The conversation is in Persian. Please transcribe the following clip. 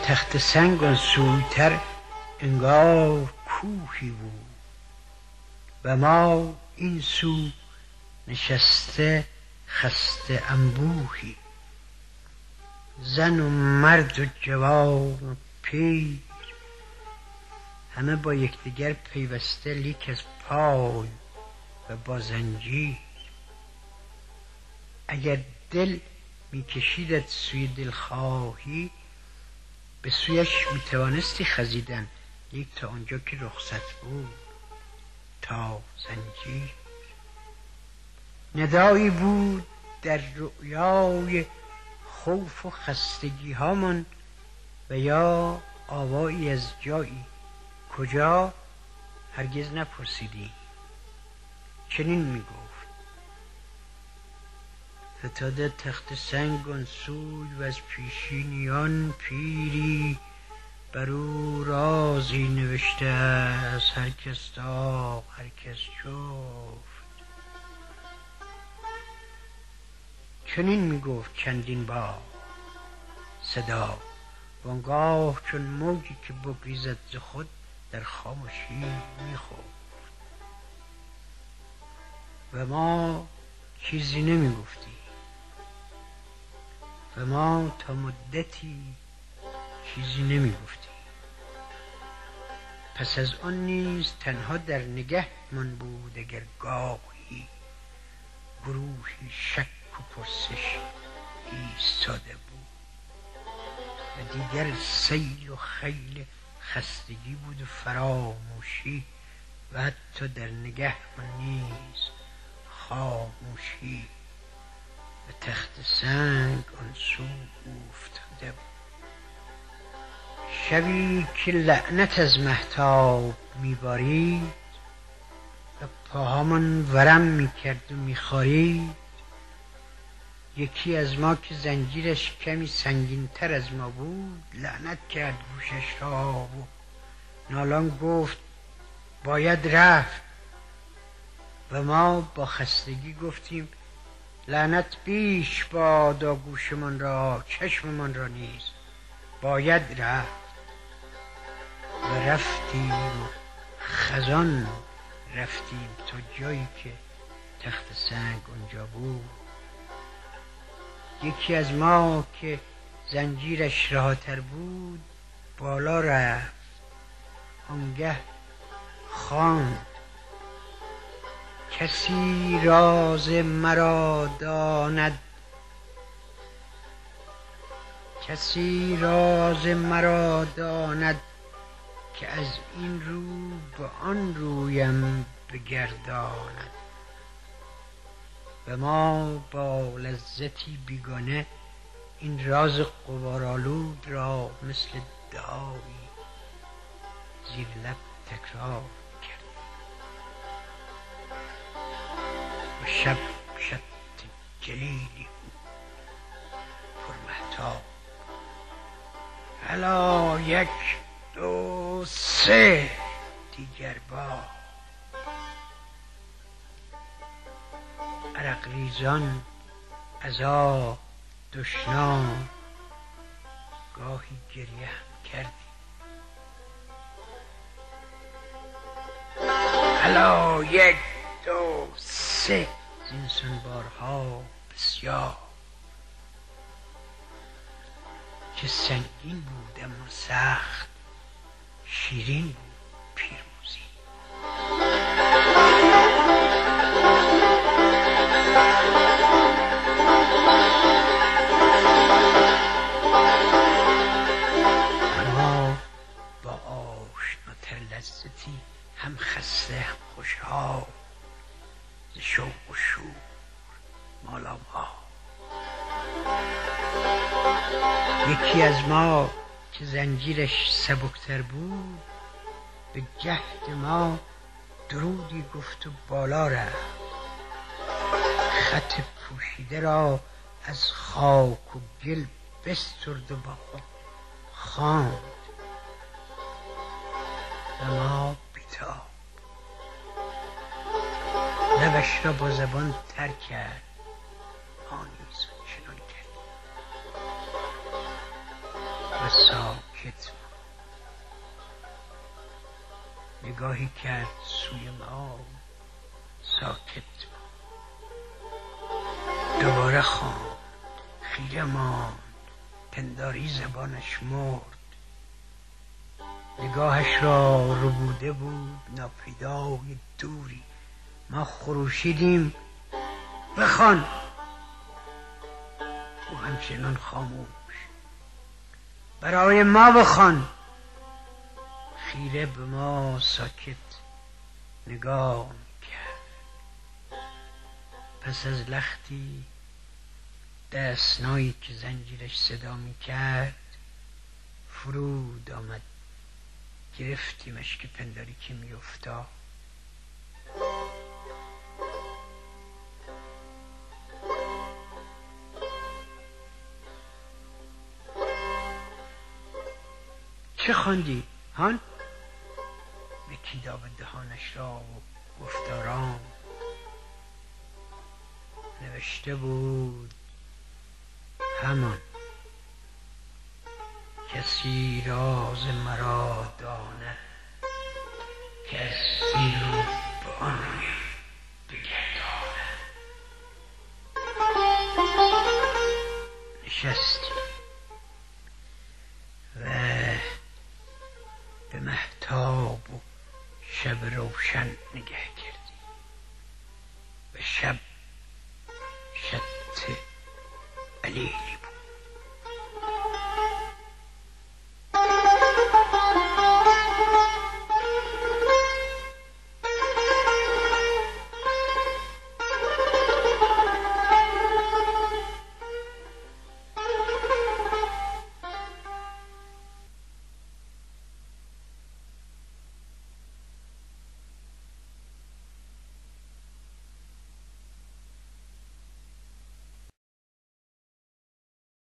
تخت سنگ آن سویتر انگار کوهی بود و ما این سو نشسته خسته انبوهی. زن و مرد و جوان و پیر همه با یکدیگر پیوسته، لیک از پای و با زنجیر. اگر دل میکشیدت سوی دلخواهی، به سویش میتوانستی خزیدن، لیک تا آنجا که رخصت بود تا زنجیر. ندایی بود در رؤیای خوف و خستگی هامان و یا آوایی از جایی کجا هرگز نپرسیدی. چنین میگفت: فتاده تخت سنگ آن سوی و از پیشینیان پیری، بر او رازی نوشته است هر کس داغ هر کس جفت. چنین میگفت چندین بار صدا، وانگاه چون موجی که بگریزد ز خود در خاموشی میخفت. و ما چیزی نمیگفتیم و ما تا مدتی چیزی نمیگفتیم. پس از آن نیز تنها در نگه من بود، اگر گاهی گروهی شک و پرسش ایستاده بود و دیگر سیل و خیل خستگی بود و فراموشی و حتی در نگه من نیز خاموشی. و تخت سنگ آن سو افتاده بود. شبی که لعنت از مهتاب میبارید و پاهامان ورم میکرد و میخارید، یکی از ما که زنجیرش کمی سنگین تر از ما بود لعنت کرد گوشش را و نالان گفت باید رفت. و ما با خستگی گفتیم لعنت بیش بادا گوشمان را چشممان را نیز باید رفت. و رفتیم و خزان رفتیم تا جایی که تخت سنگ اونجا بود. یکی از ما که زنجیرش رهاتر بود بالا رفت، آنگه خواند: کسی راز مرا داند، کسی راز مرا داند که از این رو به آن رویم بگرداند. و ما با لذتی بیگانه این راز غبارآلود را مثل دعایی زیر لب تکرار کردیم. و شب شب جلیلی پرمهتاب. الا یک دو سه دیگر بار عرق ریزان عزا دشنام گاهی گریه هم کردیم. الا یک دو سه زینسان بارها بسیار که سنگین بود اما سخت شیرین بود پیروزی. اما با آشناتر لذتی هم خسته هم خوشحال ز شوق و شور مالامال. یکی از ما که زنجیرش سبکتر بود به جهد ما درودی گفت و بالا رفت، خط پوشیده را از خاک و گل بسترد و با خود خواند. و ما بیتاب لبش را با زبان تر کرد، ما نیز چنان کردیم و ساکت ساکت نگاهی کرد سوی ما، ساکت دوباره خواند، خیره ماند، پنداری زبانش مرد، نگاهش را ربوده بود ناپیدای دوری. ما خروشیدیم بخوان، او همچنان خاموش. برای ما بخوان. خیره به ما ساکت نگاه کرد. پس از لختی دستنایی که زنجیرش صدا می کرد فرود آمد. گرفتیمش که پنداری که می افتاد. چه خواندی؟ هان؟ یکی داب دهانش را گفت آرام. نوشته بود همان: کسی راز مرا داند که از این رو به آن روی بگرداند. نشستی و به مهتاب و شب روشن نگه کردی و شب شط علی